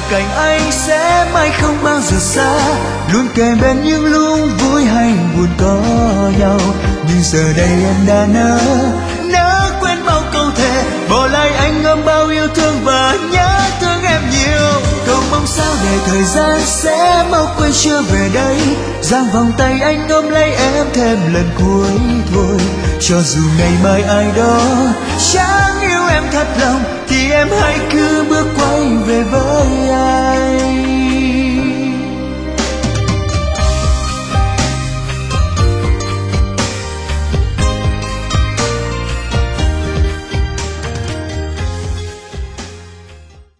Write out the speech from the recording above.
cạnh anh sẽ mãi không bao giờ xa, luôn kề bên những lúc vui hay buồn có nhau. Nhưng giờ đây em đã nỡ quên bao câu thề, bỏ lại anh ôm bao yêu thương và nhớ thương em nhiều. Cầu mong sao để thời gian sẽ mau quên chưa về đây, giang vòng tay anh ôm lấy em thêm lần cuối thôi. Cho dù ngày mai ai đó chẳng yêu em thật lòng, thì em hãy cứ bước quay về với